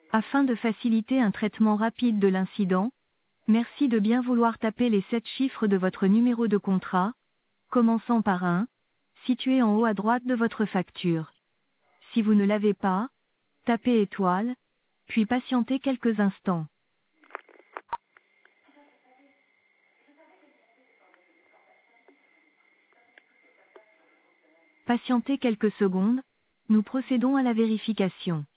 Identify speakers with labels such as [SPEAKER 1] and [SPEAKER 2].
[SPEAKER 1] Afin de faciliter un traitement rapide de l'incident, merci de bien vouloir taper les 7 chiffres de votre numéro de contrat, commençant par 1, situé en haut à droite de votre facture. Si vous ne l'avez pas, tapez étoile, puis patientez quelques instants. Patientez quelques secondes, nous procédons à la vérification.